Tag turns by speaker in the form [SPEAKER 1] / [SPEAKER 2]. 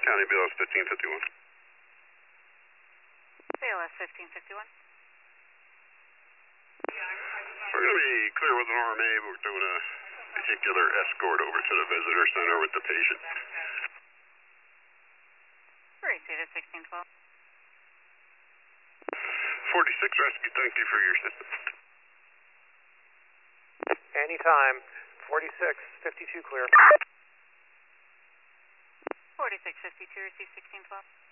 [SPEAKER 1] County BLS 1551.
[SPEAKER 2] BLS 1551.
[SPEAKER 1] We're going to be clear with an RMA, but we're doing a vehicular escort over to the visitor center with the patient.
[SPEAKER 2] Received 1612.
[SPEAKER 1] 46 Rescue, thank you for your assistance.
[SPEAKER 3] Anytime. 46, 52 clear.
[SPEAKER 2] 4652, receive 1612.